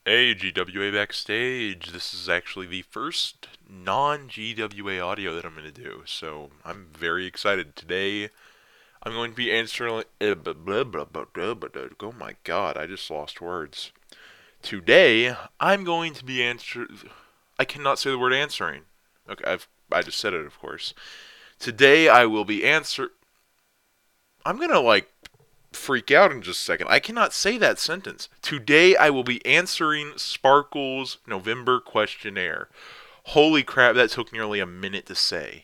Hey, GWA Backstage. This is actually the first non-GWA audio that I'm going to do, so I'm very excited. Today, I'm going to be answering. Oh my god, I just lost words. Today, I'm going to be answering. I cannot say the word answering. Okay, I just said it, of course. Today, I will be answer. I'm gonna freak out in just a second. I cannot say that sentence. Today I will be answering Sparkle's November questionnaire. Holy crap, that took nearly a minute to say.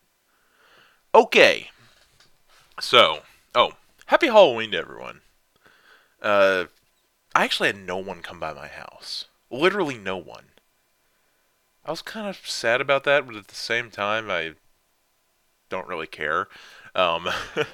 Okay, so, happy Halloween to everyone. Uh, I actually had no one come by my house. Literally no one. I was kind of sad about that, but at the same time, I don't really care. Um,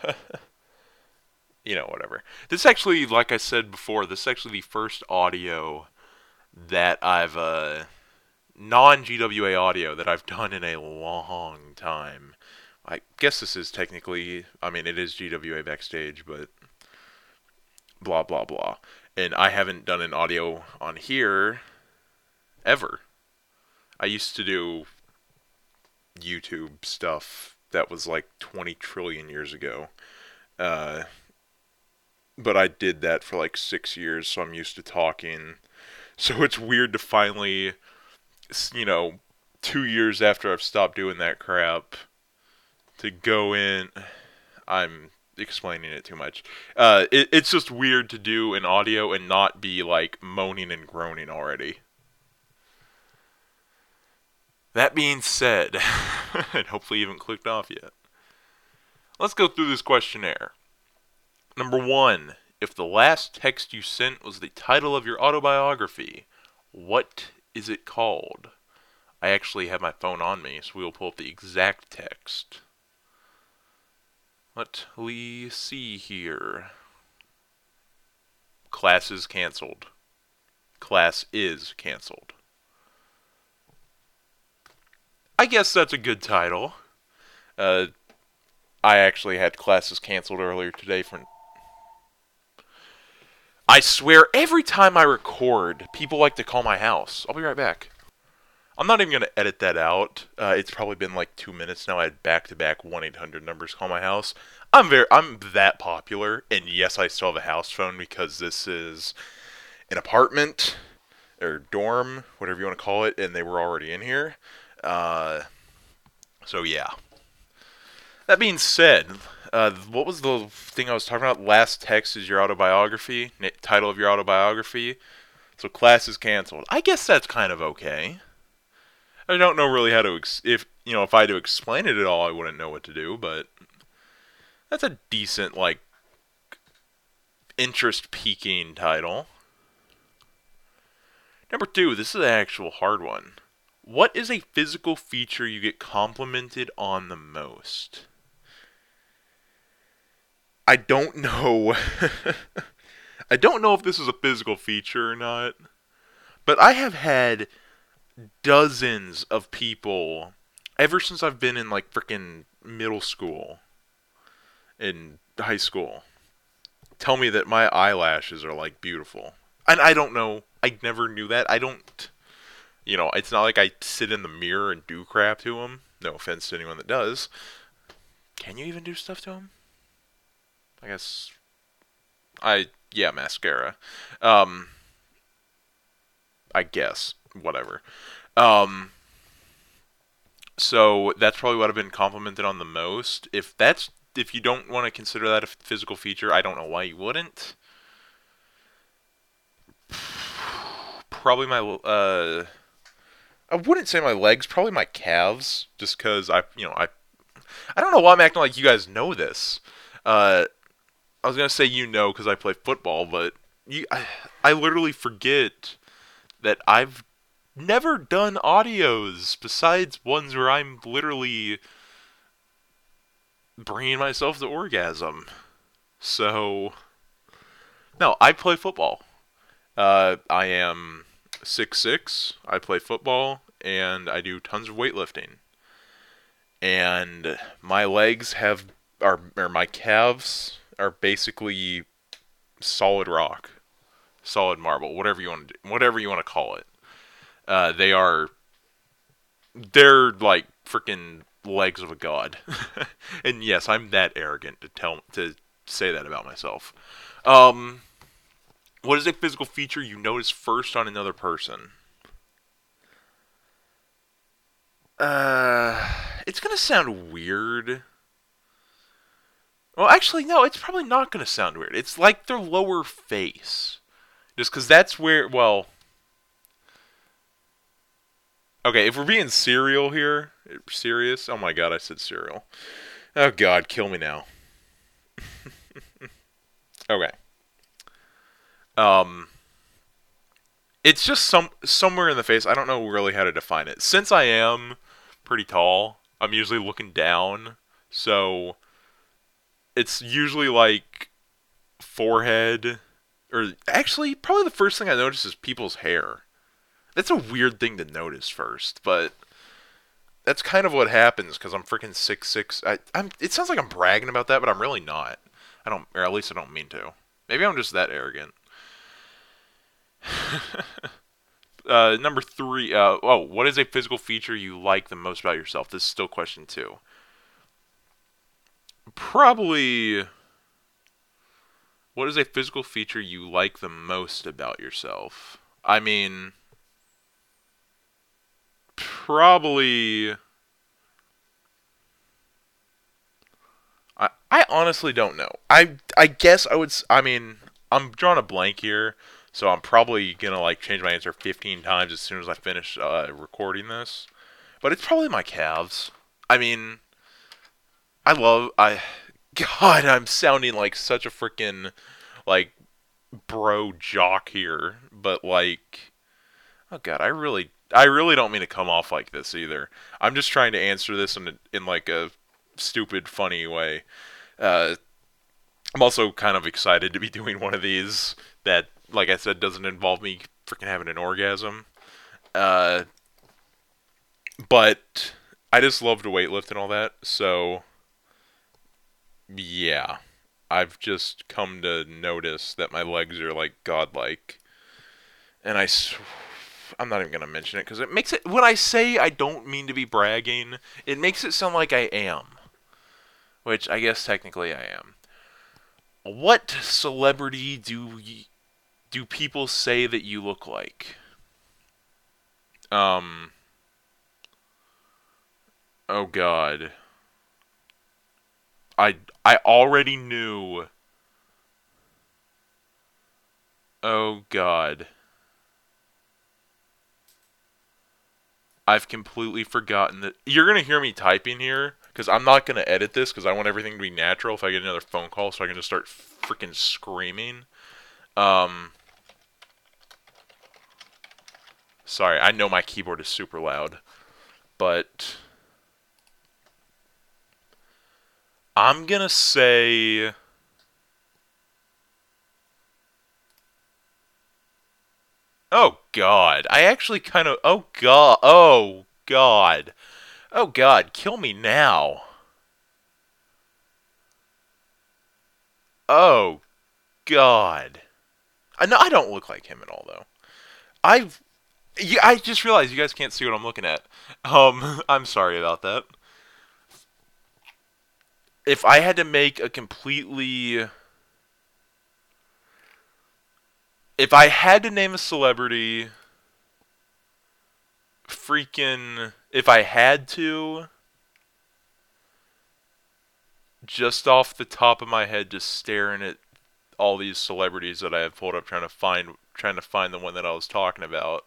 whatever. This actually, like I said before, this is actually the first audio that I've non GWA audio that I've done in a long time. I guess this is technically, I mean, it is GWA Backstage, but blah blah blah. And I haven't done an audio on here ever. I used to do YouTube stuff that was like 20 trillion years ago. Uh, but I did that for like 6 years, so I'm used to talking. So it's weird to finally, you know, 2 years after I've stopped doing that crap, to go in. I'm explaining it too much. It's just weird to do an audio and not be like moaning and groaning already. That being said, and hopefully you haven't clicked off yet, let's go through this questionnaire. Number one, if the last text you sent was the title of your autobiography, what is it called? I actually have my phone on me, so we will pull up the exact text. Let me see here. Class is canceled. Class is canceled. I guess that's a good title. Uh, I actually had classes canceled earlier today for. I swear, every time I record, people like to call my house. I'll be right back. I'm not even going to edit that out. It's probably been like 2 minutes now. I had back-to-back 1-800 numbers call my house. I'm that popular, and yes, I still have a house phone because this is an apartment or dorm, whatever you want to call it, and they were already in here. Uh, so yeah. That being said, what was the thing I was talking about? Last text is your autobiography, title of your autobiography. So class is canceled. I guess that's kind of okay. I don't know really how to if I had to explain it at all, I wouldn't know what to do. But that's a decent interest-piquing title. Number two, this is an actual hard one. What is a physical feature you get complimented on the most? I don't know. I don't know if this is a physical feature or not, but I have had dozens of people ever since I've been in like freaking middle school and high school tell me that my eyelashes are like beautiful. And I don't know. I never knew that. I don't. It's not like I sit in the mirror and do crap to them. No offense to anyone that does. Can you even do stuff to them? I guess yeah, mascara. Um, I guess whatever. Um, so that's probably what I've been complimented on the most. If you don't want to consider that a physical feature, I don't know why you wouldn't. Probably my I wouldn't say my legs, probably my calves, just because I don't know why I'm acting like you guys know this. I was gonna say because I play football, but I literally forget that I've never done audios besides ones where I'm literally bringing myself to orgasm. So no, I play football. I am 6'6". I play football and I do tons of weightlifting. And my legs or my calves are basically solid rock. solid marble, whatever you want to do, whatever you want to call it. They're like freaking legs of a god. And yes, I'm that arrogant to say that about myself. Um, what is a physical feature you notice first on another person? It's gonna sound weird. Well, actually, no, it's probably not gonna sound weird. It's like their lower face, just because that's where. Well, okay, if we're being serious. Oh my god, I said cereal. Oh god, kill me now. Okay. Um, it's just somewhere in the face. I don't know really how to define it. Since I am pretty tall, I'm usually looking down, so it's usually like forehead, or actually, probably the first thing I notice is people's hair. That's a weird thing to notice first, but that's kind of what happens because I'm freaking 6'6". I'm. It sounds like I'm bragging about that, but I'm really not. I don't, or at least I don't mean to. Maybe I'm just that arrogant. Number three. What is a physical feature you like the most about yourself? This is still question two. Probably. What is a physical feature you like the most about yourself? I mean, probably. I honestly don't know. I guess I would. I mean, I'm drawing a blank here, so I'm probably gonna like change my answer 15 times as soon as I finish recording this. But it's probably my calves. I mean, I. God, I'm sounding like such a freaking like bro jock here, but like, oh god, I really don't mean to come off like this either. I'm just trying to answer this in like a stupid, funny way. Uh, I'm also kind of excited to be doing one of these that, like I said, doesn't involve me freaking having an orgasm. Uh, but I just love to weightlift and all that, so yeah. I've just come to notice that my legs are like godlike, and I'm not even gonna mention it because it makes it. When I say I don't mean to be bragging, it makes it sound like I am, which I guess technically I am. What celebrity do people say that you look like? Um. Oh God. I already knew. Oh God. I've completely forgotten that. You're gonna hear me typing here because I'm not gonna edit this because I want everything to be natural. If I get another phone call, so I can just start freaking screaming. Um. Sorry, I know my keyboard is super loud, but I'm gonna say. Oh God, I actually kind of. Oh God, oh God, oh God, kill me now. Oh God, I know I don't look like him at all though. I Yeah, I just realized you guys can't see what I'm looking at. I'm sorry about that. If I had to make a completely, if I had to name a celebrity, freaking, if I had to, just off the top of my head, just staring at all these celebrities that I have pulled up, trying to find the one that I was talking about,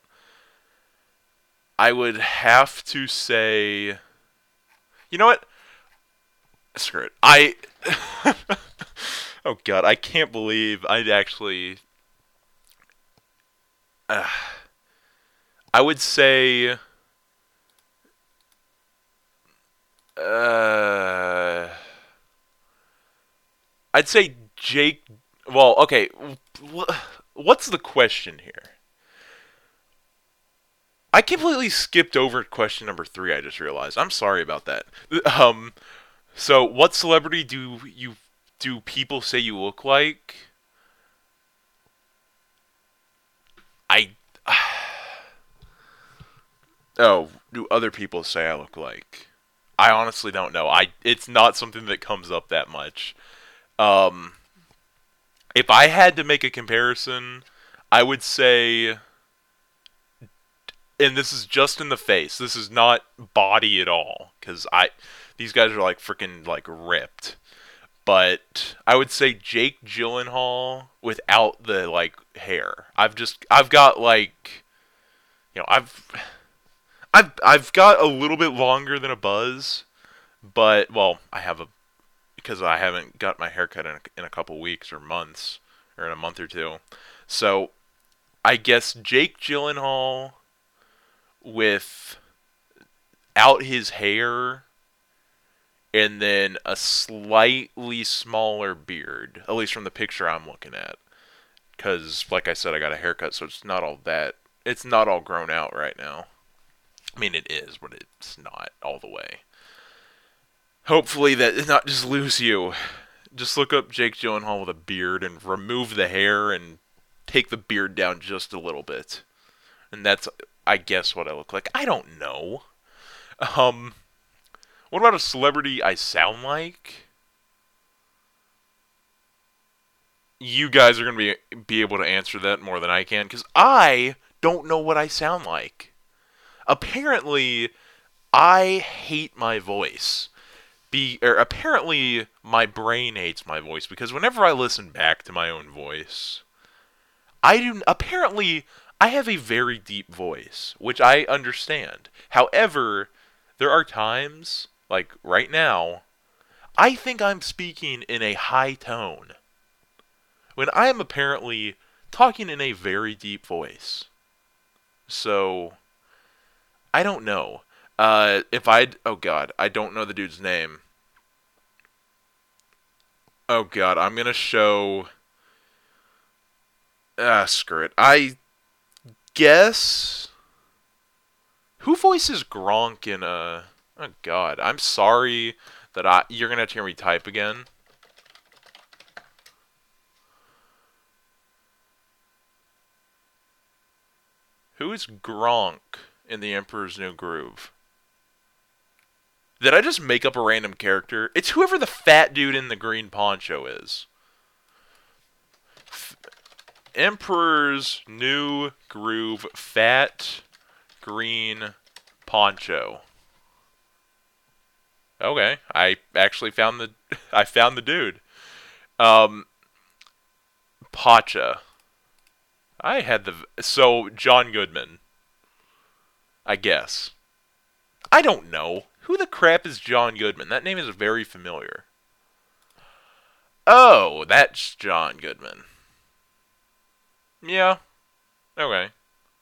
I would have to say, you know what? Screw it. Oh God, I can't believe I'd actually. Uh, I would say. Uh, I'd say Jake. Well, okay. What's the question here? I completely skipped over question number three. I just realized. I'm sorry about that. Um. So, what celebrity do people say you look like? Oh, do other people say I look like? I honestly don't know. It's not something that comes up that much. Um, if I had to make a comparison, I would say, and this is just in the face. This is not body at all, because these guys are like freaking like ripped. But I would say Jake Gyllenhaal without the like hair. I've got like, I've got a little bit longer than a buzz, but well, I have a because I haven't got my haircut in a couple weeks or months or in a month or two. So I guess Jake Gyllenhaal without his hair and then a slightly smaller beard, at least from the picture I'm looking at. Because, like I said, I got a haircut, so it's not all that. It's not all grown out right now. I mean, it is, but it's not all the way. Hopefully, that does not just lose you. Just look up Jake Gyllenhaal with a beard and remove the hair and take the beard down just a little bit. And that's, I guess, what I look like. I don't know. What about a celebrity I sound like? You guys are going to be able to answer that more than I can, because I don't know what I sound like. Apparently, I hate my voice. Apparently, my brain hates my voice, because whenever I listen back to my own voice, apparently, I have a very deep voice, which I understand. However, there are times, like right now, I think I'm speaking in a high tone when I am apparently talking in a very deep voice. So, I don't know. Oh god, I don't know the dude's name. Oh god, I'm gonna show. Screw it. I guess. Who voices Gronk in Oh god, I'm sorry that you're gonna have to hear me type again. Who is Gronk in The Emperor's New Groove? Did I just make up a random character? It's whoever the fat dude in the green poncho is. Emperor's New Groove, fat, green, poncho. Okay, I actually found the I found the dude. Pacha. John Goodman. I guess. I don't know. Who the crap is John Goodman? That name is very familiar. Oh, that's John Goodman. Yeah. Okay.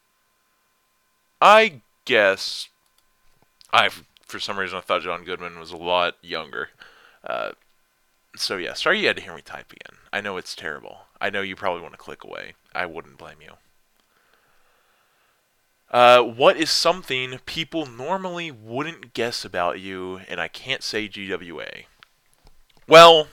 I guess for some reason I thought John Goodman was a lot younger. So yeah, sorry you had to hear me type again. I know it's terrible. I know you probably want to click away. I wouldn't blame you. What is something people normally wouldn't guess about you, and I can't say GWA? Well,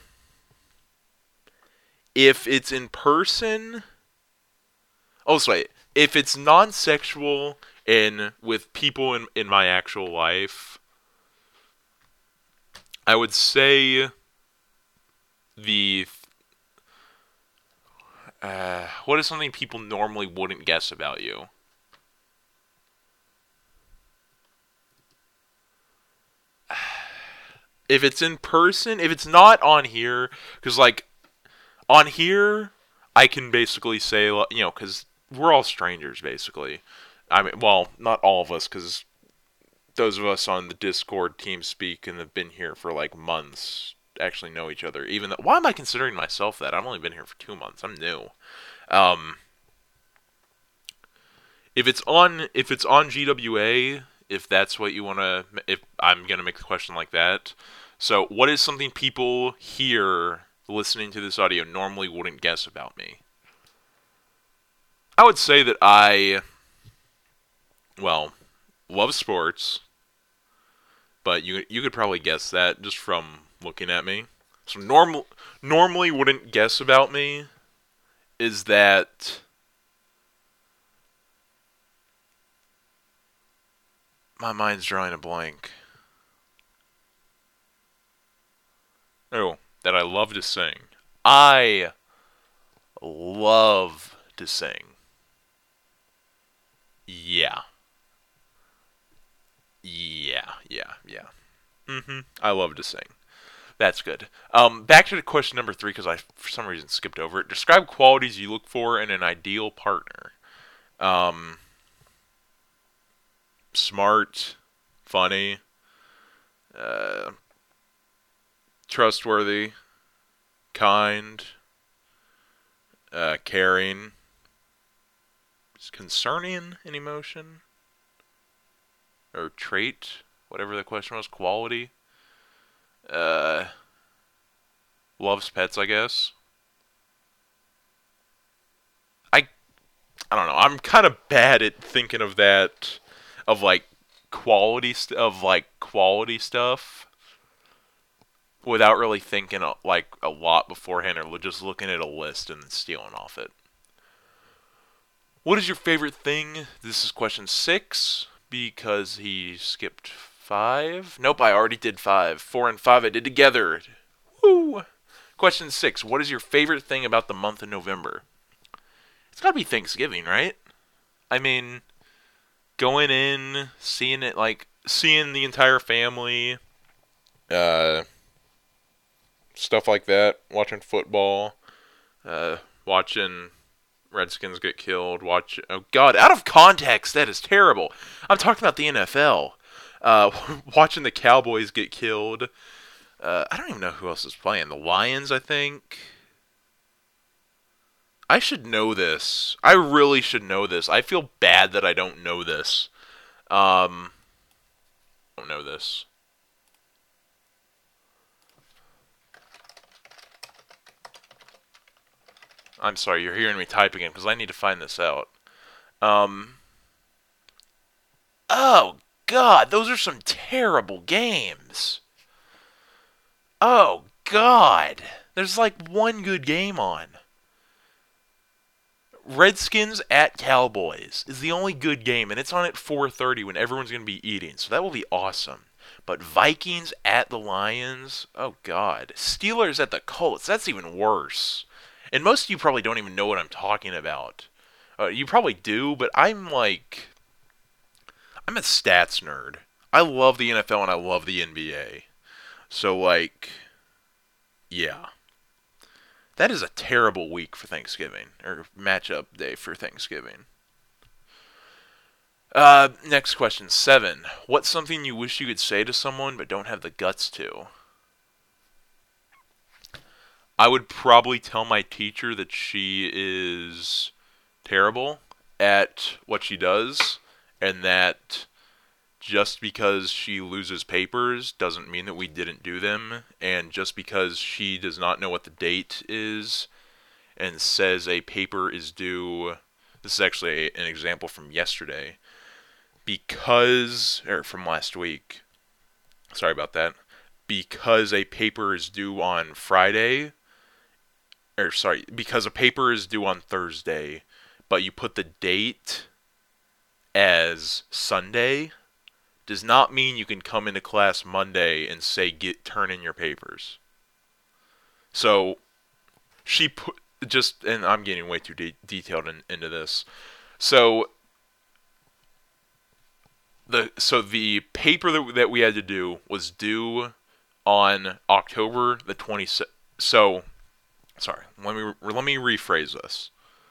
if it's in person... Oh, so wait. If it's non-sexual and with people in my actual life, I would say what is something people normally wouldn't guess about you? If it's in person, if it's not on here, because like on here, I can basically say, because we're all strangers basically. I mean, well, not all of us, because those of us on the Discord team speak and have been here for like months actually know each other. Even though, why am I considering myself that? I've only been here for 2 months. I'm new. If it's on GWA, if that's what you want to, if I'm gonna make the question like that. So, what is something people here listening to this audio normally wouldn't guess about me? I would say that love sports, but you could probably guess that just from looking at me. So normally wouldn't guess about me is that My mind's drawing a blank. Oh, that I love to sing. I love to sing. Yeah. Yeah. I love to sing. That's good. Back to the question number 3, because I, for some reason, skipped over it. Describe qualities you look for in an ideal partner. Um, Smart, funny, uh, trustworthy, kind, caring, concerning in emotion, or trait, whatever the question was, quality. Uh, Loves pets, I guess. I I don't know. I'm kind of bad at thinking of that, of like quality stuff without really thinking like a lot beforehand, or just looking at a list and stealing off it. What is your favorite thing? This is question 6 because he skipped 5. Nope, I already did 5. 4 and 5 I did together. Woo! Question 6. What is your favorite thing about the month of November? It's gotta be Thanksgiving, right? I mean, going in, seeing it, like seeing the entire family, uh, stuff like that. Watching football, watching Redskins get killed. Oh God, out of context, that is terrible. I'm talking about the NFL. Watching the Cowboys get killed. I don't even know who else is playing. The Lions, I think. I should know this. I really should know this. I feel bad that I don't know this. I don't know this. I'm sorry, you're hearing me type again because I need to find this out. Um, oh God, those are some terrible games. Oh God, there's like one good game on. Redskins at Cowboys is the only good game, and it's on at 4:30 when everyone's going to be eating, so that will be awesome. But Vikings at the Lions, oh God. Steelers at the Colts, that's even worse. And most of you probably don't even know what I'm talking about. You probably do, but I'm a stats nerd. I love the NFL and I love the NBA. So like, yeah. That is a terrible week for Thanksgiving, or matchup day for Thanksgiving. Next question, 7. What's something you wish you could say to someone but don't have the guts to? I would probably tell my teacher that she is terrible at what she does, and that just because she loses papers doesn't mean that we didn't do them, and just because she does not know what the date is and says a paper is due. This is actually an example from yesterday. Or from last week. Sorry about that. Because a paper is due on Friday, because a paper is due on Thursday, but you put the date as Sunday, does not mean you can come into class Monday and say turn in your papers. So she put and I'm getting way too detailed into this. So the paper that we had to do was due on October the 26th. So sorry, let me rephrase this.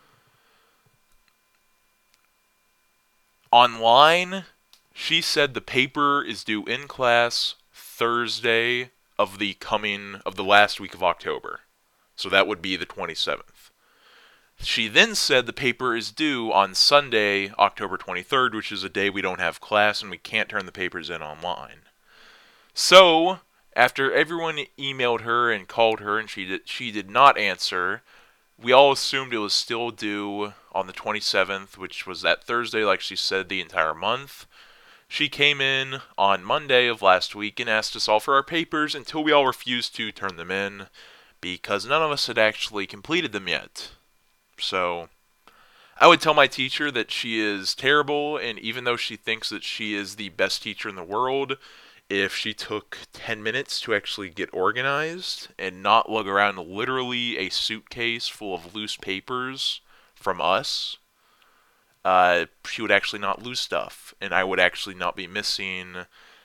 Online, she said the paper is due in class Thursday of the last week of October. So that would be the 27th. She then said the paper is due on Sunday, October 23rd, which is a day we don't have class and we can't turn the papers in online. So, after everyone emailed her and called her and she did not answer, we all assumed it was still due on the 27th, which was that Thursday, like she said, the entire month. She came in on Monday of last week and asked us all for our papers until we all refused to turn them in because none of us had actually completed them yet. So, I would tell my teacher that she is terrible, and even though she thinks that she is the best teacher in the world, if she took 10 minutes to actually get organized and not lug around literally a suitcase full of loose papers from us, she would actually not lose stuff, and I would actually not be missing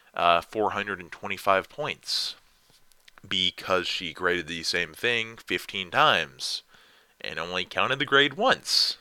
425 points because she graded the same thing 15 times and only counted the grade once.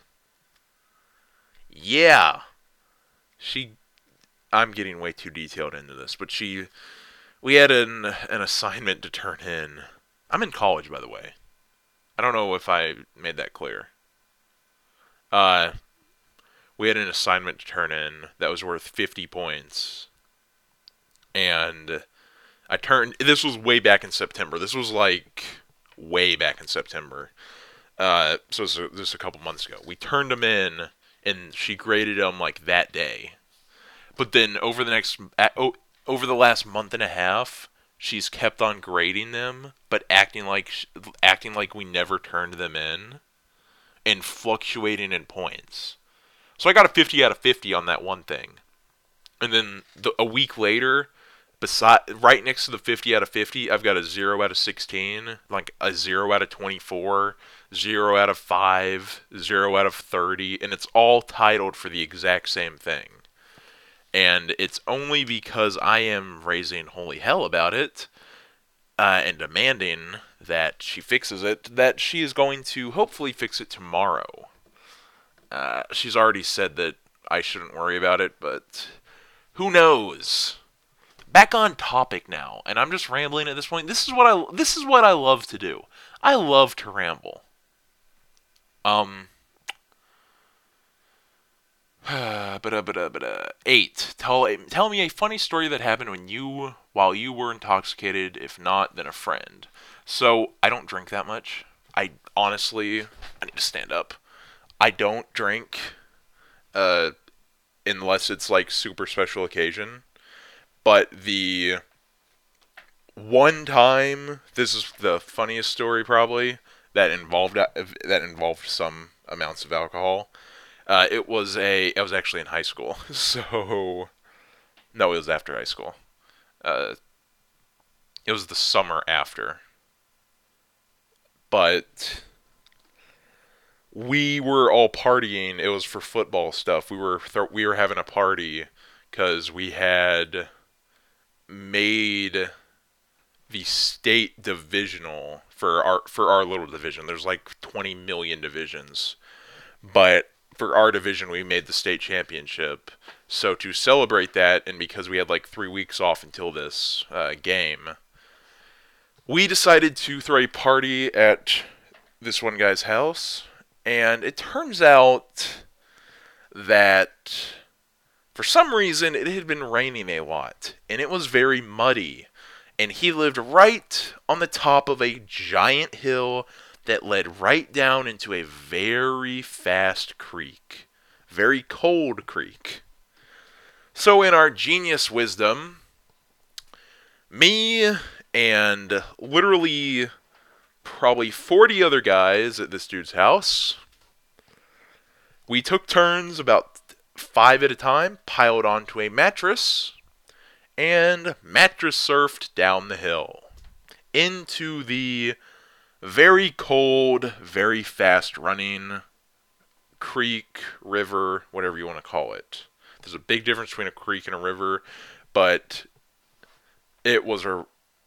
Yeah, she. I'm getting way too detailed into this, but we had an assignment to turn in. I'm in college, by the way. I don't know if I made that clear. Uh, we had an assignment to turn in that was worth 50 points, and I turned. This was way back in September. This was like way back in September. So this was a couple months ago. We turned them in, and she graded them like that day. But then over the last month and a half, she's kept on grading them, but acting like we never turned them in, and fluctuating in points. So I got a 50 out of 50 on that one thing, and then a week later, right next to the 50 out of 50, I've got a 0 out of 16, like a 0 out of 24, 0 out of 5, 0 out of 30, and it's all titled for the exact same thing. And it's only because I am raising holy hell about it and demanding that she fixes it that she is going to hopefully fix it tomorrow. She's already said that I shouldn't worry about it, but who knows? Back on topic now, and I'm just rambling at this point. This is what I love to do. I love to ramble. But 8. Tell me a funny story that happened while you were intoxicated. If not, then a friend. So I don't drink that much. I honestly, I need to stand up. I don't drink, unless it's like super special occasion. But the one time, this is the funniest story probably that involved some amounts of alcohol. It was actually in high school. So no, it was after high school. Uh, it was the summer after. But we were all partying. It was for football stuff. We were having a party because we had made the state divisional for our little division. There's like 20 million divisions, but for our division we made the state championship. So to celebrate that, and because we had like 3 weeks off until this game, we decided to throw a party at this one guy's house. And it turns out that for some reason it had been raining a lot, and it was very muddy. And he lived right on the top of a giant hill that led right down into a very fast creek. Very cold creek. So in our genius wisdom, me and literally probably 40 other guys at this dude's house, we took turns about 5 at a time, piled onto a mattress, and mattress surfed down the hill into the very cold, very fast running creek, river, whatever you want to call it. There's a big difference between a creek and a river, but it was a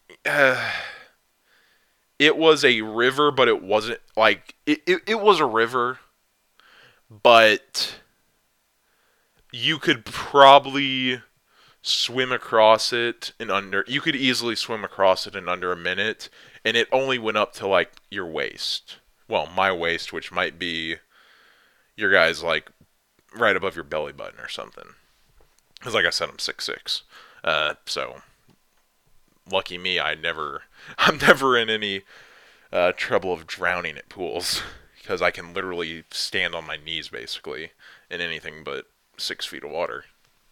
river, but it wasn't like it was a river, but you could probably swim across it in under. You could easily swim across it in under a minute, and it only went up to like your waist. Well, my waist, which might be your guys like right above your belly button or something. Because like I said, I'm 6'6", so lucky me. I'm never in any trouble of drowning at pools because I can literally stand on my knees basically in anything but 6 feet of water.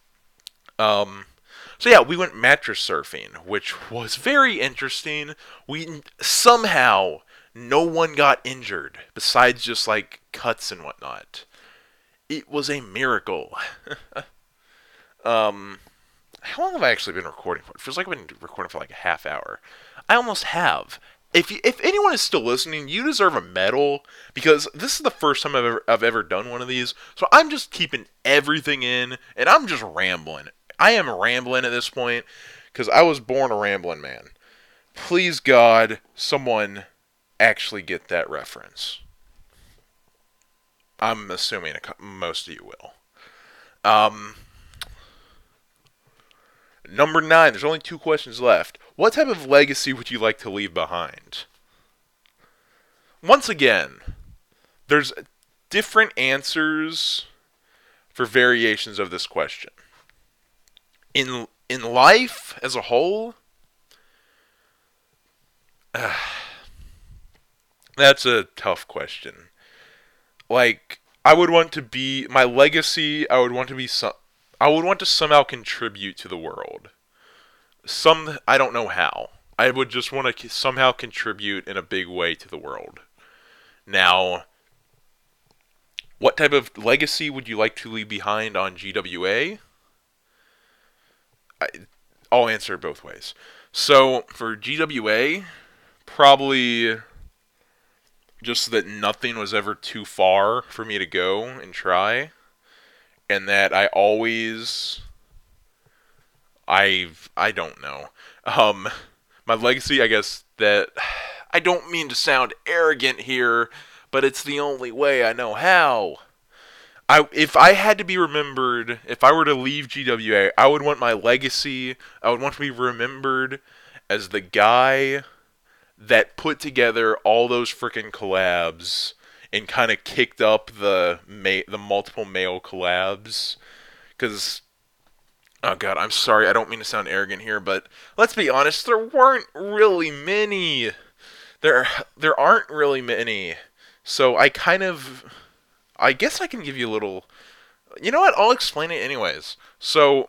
So yeah, we went mattress surfing, which was very interesting. We somehow no one got injured besides just like cuts and whatnot. It was a miracle. um, how long have I actually been recording for? It feels like I've been recording for like a half hour. I almost have. If anyone is still listening, you deserve a medal because this is the first time I've ever done one of these. So I'm just keeping everything in, and I'm just rambling. I am rambling at this point because I was born a rambling man. Please God, someone actually get that reference. I'm assuming most of you will. Um, Number 9, there's only 2 questions left. What type of legacy would you like to leave behind? Once again, there's different answers for variations of this question. In life as a whole, that's a tough question. Like, I would want to be my legacy. I would want to somehow contribute to the world. I don't know how. I would just want to somehow contribute in a big way to the world. Now, what type of legacy would you like to leave behind on GWA? I'll answer it both ways. So, for GWA, probably just that nothing was ever too far for me to go and try. And that I don't know. My legacy, I guess, that I don't mean to sound arrogant here, but it's the only way I know how. If I had to be remembered, if I were to leave GWA, I would want my legacy, I would want to be remembered as the guy that put together all those freaking collabs and kind of kicked up the multiple male collabs. Because, oh god, I'm sorry, I don't mean to sound arrogant here, but let's be honest, there weren't really many. There aren't really many. So I guess I can give you a little. You know what? I'll explain it anyways. So,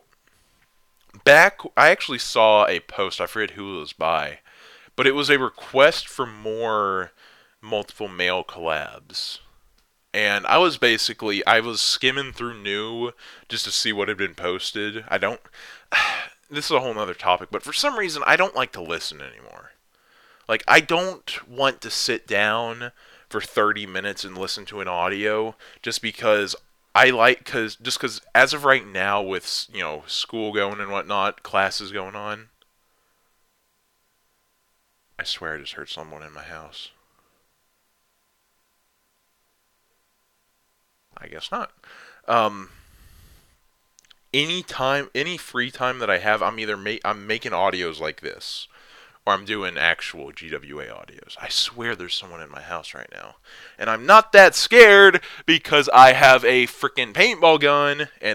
I actually saw a post, I forget who it was by, but it was a request for more multiple male collabs. And I was skimming through new just to see what had been posted. This is a whole other topic, but for some reason I don't like to listen anymore. Like, I don't want to sit down for 30 minutes and listen to an audio just because because as of right now with, school going and whatnot, classes going on, I swear I just heard someone in my house. I guess not. Um, any free time that I have, I'm making audios like this, or I'm doing actual GWA audios. I swear there's someone in my house right now, and I'm not that scared because I have a freaking paintball gun and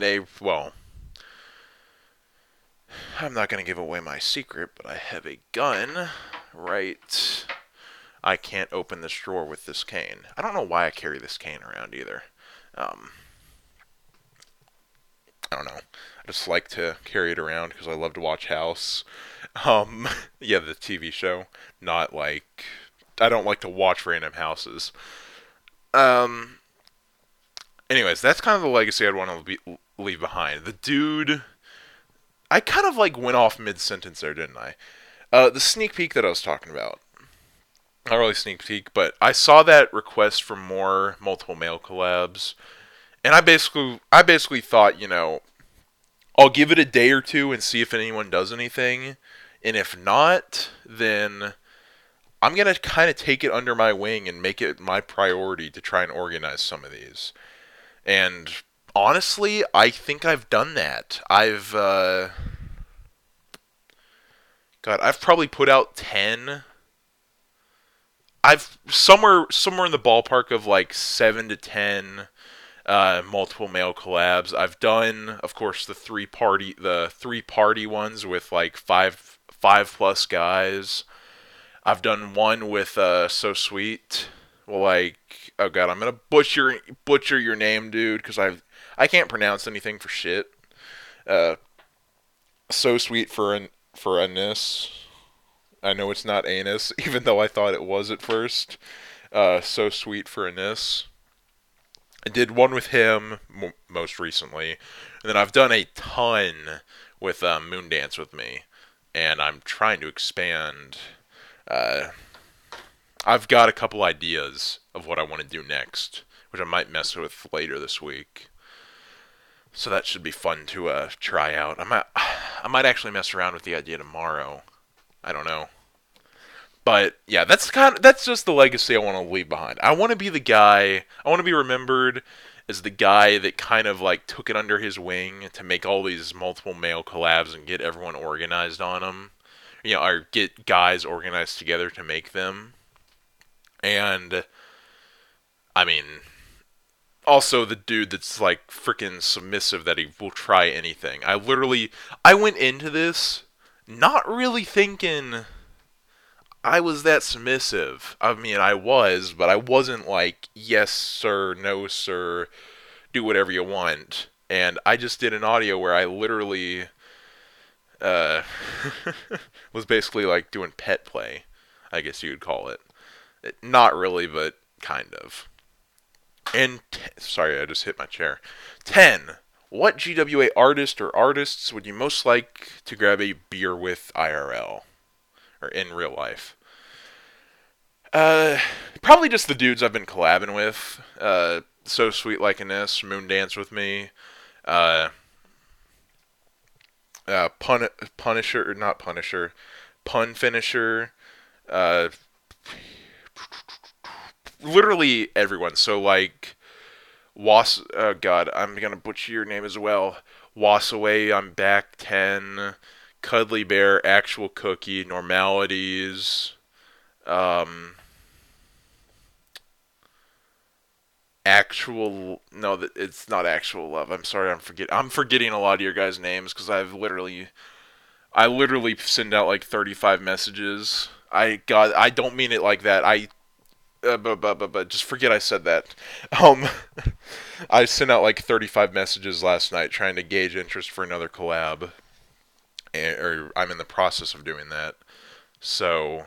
I'm not gonna give away my secret, but I have a gun. Right. I can't open this drawer with this cane. I don't know why I carry this cane around either. Um, I don't know. I just like to carry it around because I love to watch House. Yeah, the TV show. Not like I don't like to watch random houses. Um, Anyways, that's kind of the legacy I'd want to leave behind. The dude, I kind of like went off mid sentence there, didn't I? The sneak peek that I was talking about. Not really sneak peek, but I saw that request for more multiple male collabs, and I basically thought, I'll give it a day or two and see if anyone does anything. And if not, then I'm going to kind of take it under my wing and make it my priority to try and organize some of these. And honestly, I think I've done that. I've probably put out 10. I've somewhere in the ballpark of like 7 to 10 multiple male collabs. I've done, of course, the three party ones with like five plus guys. I've done one with So Sweet. Well, like, oh god, I'm gonna butcher your name, dude, because I can't pronounce anything for shit. Uh, So Sweet for anus. I know it's not anus, even though I thought it was at first. So Sweet for anus. I did one with him most recently, and then I've done a ton with Moondance with me, and I'm trying to expand. Uh, I've got a couple ideas of what I want to do next, which I might mess with later this week. So that should be fun to try out. I might actually mess around with the idea tomorrow. I don't know. But yeah, that's just the legacy I want to leave behind. I want to be the guy. I want to be remembered as the guy that kind of like took it under his wing to make all these multiple male collabs and get everyone organized on them. Or get guys organized together to make them. And I mean, also the dude that's like freaking submissive that he will try anything. I went into this not really thinking I was that submissive. I mean, I was, but I wasn't like, yes, sir, no, sir, do whatever you want. And I just did an audio where I literally uh, was basically like doing pet play, I guess you would call it. Not really, but kind of. And sorry, I just hit my chair. 10. What GWA artist or artists would you most like to grab a beer with IRL? Or in real life? Uh, Probably just the dudes I've been collabing with. So Sweet Like an S, Moondance with me. Uh, Punisher, or not Punisher, Pun Finisher. Uh, Literally everyone. So like oh god, I'm gonna butcher your name as well. Wasaway, I'm back 10. Cuddly Bear, Actual Cookie, Normalities. Um, Actual no, it's not Actual Love. I'm sorry, I'm forgetting a lot of your guys' names because I literally send out like 35 messages. I don't mean it like that. But just forget I said that. Um, I sent out like 35 messages last night trying to gauge interest for another collab, or I'm in the process of doing that. So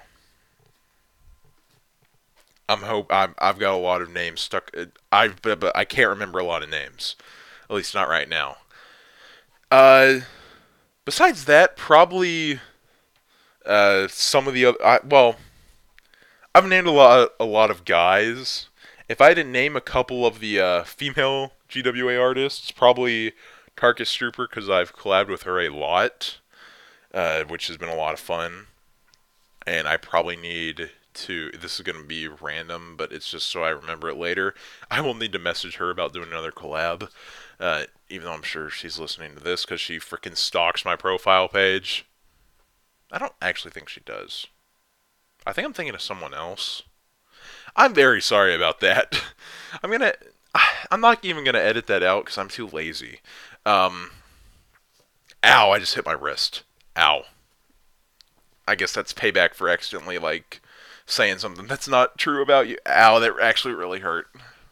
I've got a lot of names stuck. But I can't remember a lot of names, at least not right now. Uh, Besides that, probably some of the other. Well, I've named a lot of guys. If I had to name a couple of the female GWA artists, probably Tarkus Trooper because I've collabed with her a lot, which has been a lot of fun. And I probably need to. This is going to be random, but it's just so I remember it later. I will need to message her about doing another collab, even though I'm sure she's listening to this because she freaking stalks my profile page. I don't actually think she does. I think I'm thinking of someone else. I'm very sorry about that. I'm gonna. I'm not even gonna edit that out because I'm too lazy. Um, Ow! I just hit my wrist. Ow. I guess that's payback for accidentally like saying something that's not true about you. Ow! That actually really hurt.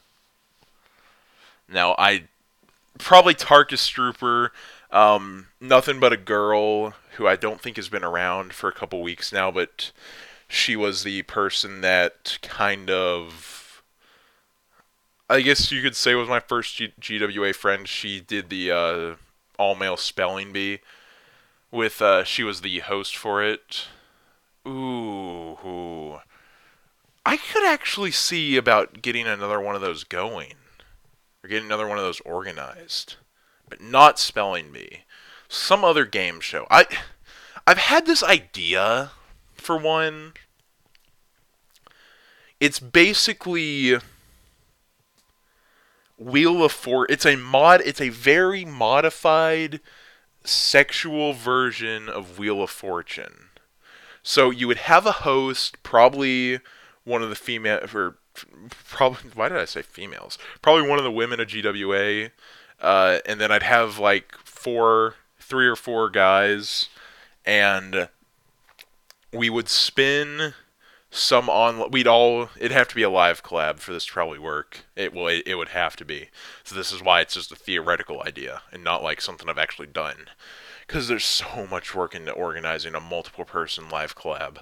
Now I probably Tarkus Trooper. Nothing but a girl who I don't think has been around for a couple weeks now, but she was the person that kind of, I guess you could say, was my first GWA friend. She did the all male spelling bee with. She was the host for it. Ooh. I could actually see about getting another one of those going, or getting another one of those organized, but not spelling bee. Some other game show. I've had this idea for one. It's basically Wheel of Fortune. It's a very modified sexual version of Wheel of Fortune. So you would have a host, probably one of the female, or probably, why did I say females? Probably one of the women of GWA, and then I'd have like 3 or 4 guys, and we would spin some on. It'd have to be a live collab for this to probably work. It would have to be. So this is why it's just a theoretical idea and not like something I've actually done, because there's so much work into organizing a multiple person live collab.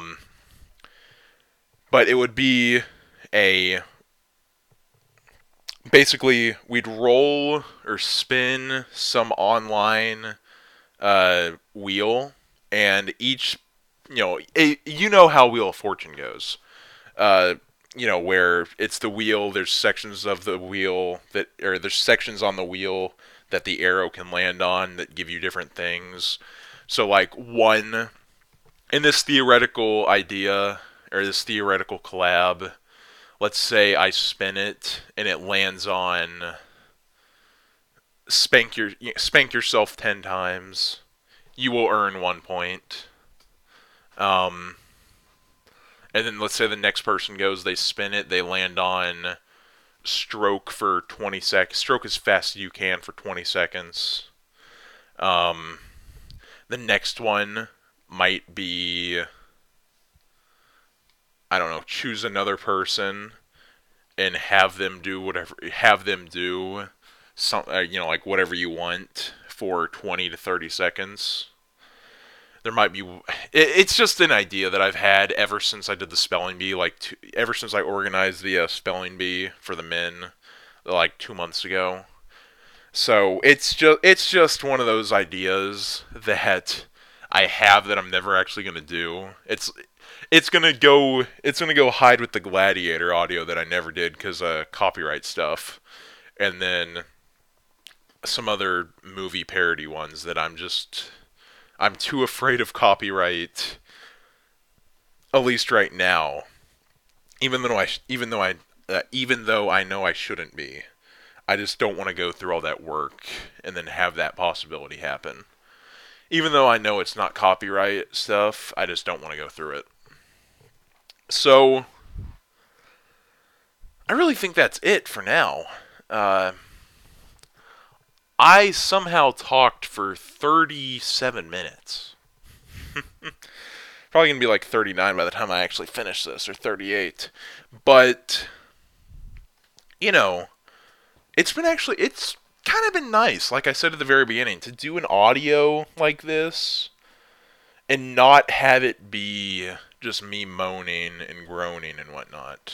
But it would be a basically we'd roll or spin some online wheel, and each, you know how Wheel of Fortune goes. Uh, where it's the wheel. There's sections of the wheel or there's sections on the wheel that the arrow can land on that give you different things. So like one in this theoretical idea or this theoretical collab, let's say I spin it and it lands on spank yourself 10 times. You will earn 1 point. Um, and then let's say the next person goes, they spin it, they land on stroke for 20 seconds. Stroke as fast as you can for 20 seconds. Um, the next one might be, I don't know, choose another person and have them do some, like whatever you want for 20 to 30 seconds. There might be, it's just an idea that I've had ever since I did the spelling bee, ever since I organized the spelling bee for the men, like 2 months ago. So it's just one of those ideas that I have that I'm never actually gonna do. It's gonna go hide with the Gladiator audio that I never did because copyright stuff, and then some other movie parody ones that I'm too afraid of copyright, at least right now. Even though I know I shouldn't be, I just don't want to go through all that work and then have that possibility happen. Even though I know it's not copyright stuff, I just don't want to go through it. So I really think that's it for now. Uh, I somehow talked for 37 minutes. Probably going to be like 39 by the time I actually finish this, or 38. But, you know, it's kind of been nice, like I said at the very beginning, to do an audio like this and not have it be just me moaning and groaning and whatnot.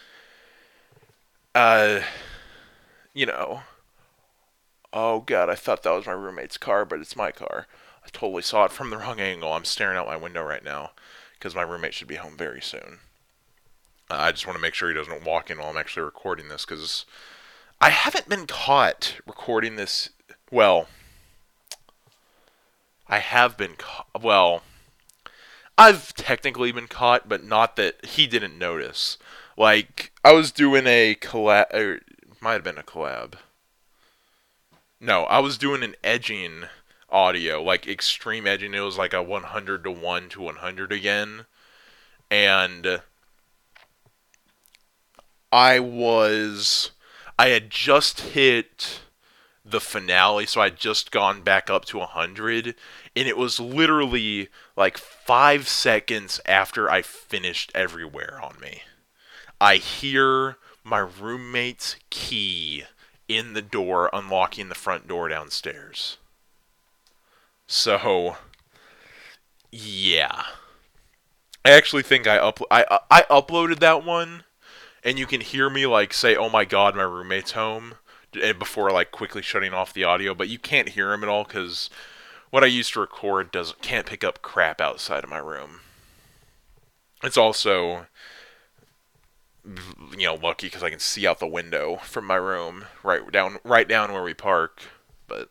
Uh, you know, oh god, I thought that was my roommate's car, but it's my car. I totally saw it from the wrong angle. I'm staring out my window right now because my roommate should be home very soon. I just want to make sure he doesn't walk in while I'm actually recording this because I haven't been caught recording this. Well, I have been caught. Well, I've technically been caught, but not that he didn't notice. Like, I was doing a collab, or it might have been a collab. No, I was doing an edging audio, like extreme edging. It was like a 100 to 1 to 100 again. And I was. I had just hit the finale, so I'd just gone back up to 100. And it was literally like 5 seconds after I finished Everywhere on me. I hear my roommate's key in the door, unlocking the front door downstairs. So, yeah. I actually think I uploaded that one, and you can hear me like say, "Oh my god, my roommate's home," before like quickly shutting off the audio. But you can't hear him at all because what I used to record can't pick up crap outside of my room. It's also lucky because I can see out the window from my room right down where we park. But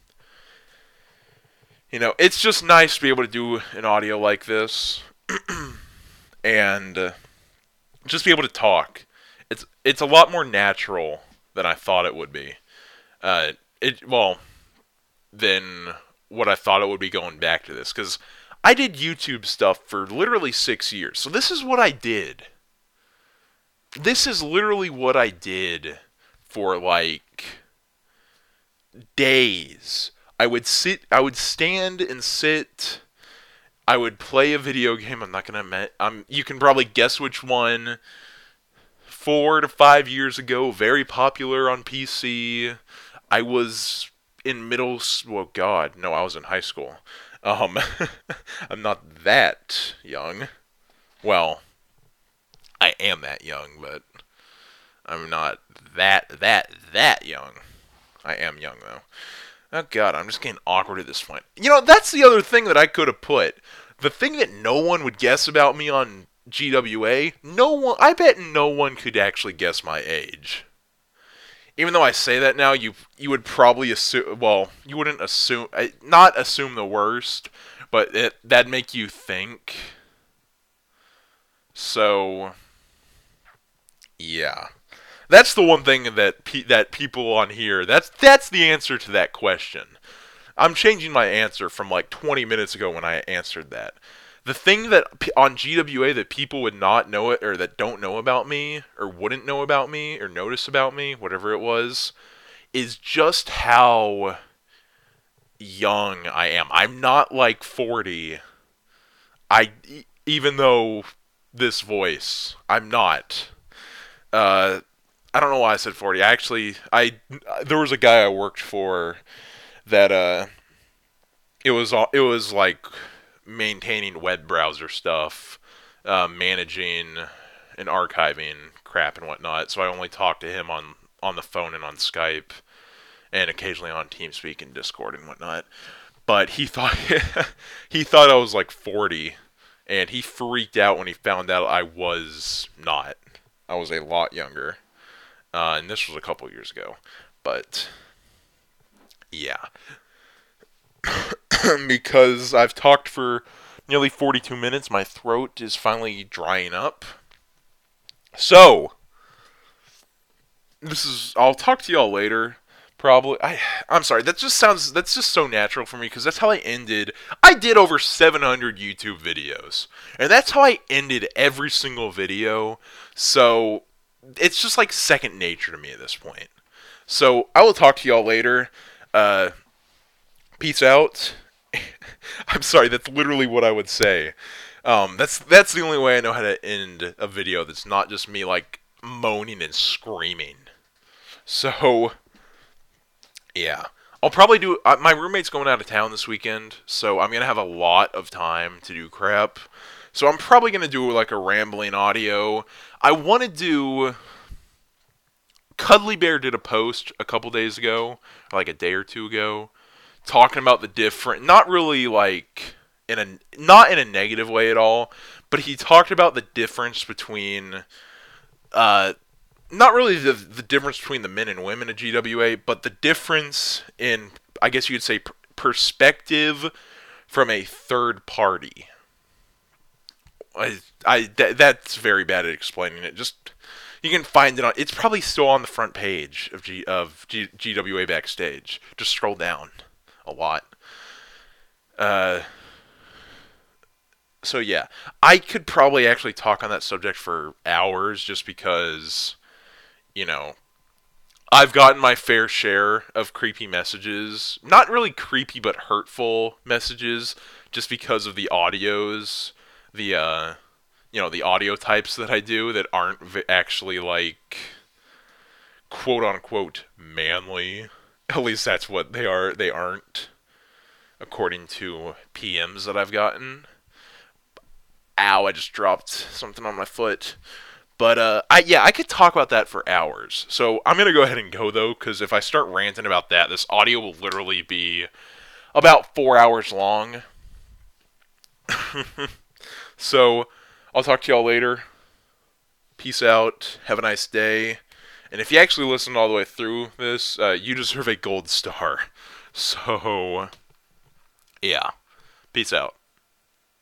it's just nice to be able to do an audio like this and just be able to talk. It's a lot more natural than I thought it would be. Uh, it well than what I thought it would be going back to this because I did YouTube stuff for literally 6 years. So this is what I did. This is literally what I did for like days. I would stand and sit. I would play a video game. I'm not gonna admit. You can probably guess which one. 4 to 5 years ago, very popular on PC. I was in well, God, no, I was in high school. Um, I'm not that young. Well, I am that young, but I'm not that young. I am young though. Oh god, I'm just getting awkward at this point. You know, that's the other thing that I could have put. The thing that no one would guess about me on GWA, I bet no one could actually guess my age. Even though I say that now, you would probably assume, well, you wouldn't assume, not assume the worst, but that'd make you think. So, yeah. That's the one thing that people on here, that's the answer to that question. I'm changing my answer from like 20 minutes ago when I answered that. The thing that on GWA that people would not know it, or that don't know about me, or wouldn't know about me, or notice about me, whatever it was, is just how young I am. I'm not like 40. Even though this voice, I'm not. Uh, I don't know why I said 40. There was a guy I worked for that it was like maintaining web browser stuff, managing and archiving crap and whatnot. So I only talked to him on the phone and on Skype, and occasionally on TeamSpeak and Discord and whatnot. But he thought he thought I was like 40, and he freaked out when he found out I was not. I was a lot younger, and this was a couple years ago. But yeah, because I've talked for nearly 42 minutes, my throat is finally drying up. So, I'll talk to y'all later. Probably. I'm sorry. That's just so natural for me because that's how I did over 700 YouTube videos. And that's how I ended every single video. So, it's just like second nature to me at this point. So, I will talk to y'all later. Peace out. I'm sorry, that's literally what I would say. That's the only way I know how to end a video that's not just me like moaning and screaming. So, yeah. I'll probably do. My roommate's going out of town this weekend, so I'm gonna have a lot of time to do crap. So I'm probably gonna do like a rambling audio. I want to do. Cuddly Bear did a post a couple days ago, like a day or two ago, talking about the different, not really like not in a negative way at all, but he talked about the difference between not really the difference between the men and women of GWA, but the difference in, I guess you could say, perspective from a third party. That's very bad at explaining it. Just you can find it on. It's probably still on the front page of GWA Backstage. Just scroll down a lot. So yeah, I could probably actually talk on that subject for hours, just because, you know, I've gotten my fair share of creepy messages. Not really creepy, but hurtful messages, just because of the audios, the audio types that I do that aren't actually like quote unquote manly. At least that's what they are. They aren't, according to PMs that I've gotten. Ow, I just dropped something on my foot. But I could talk about that for hours. So I'm gonna go ahead and go though, because if I start ranting about that, this audio will literally be about 4 hours long. So I'll talk to y'all later. Peace out. Have a nice day. And if you actually listened all the way through this, you deserve a gold star. So yeah, peace out.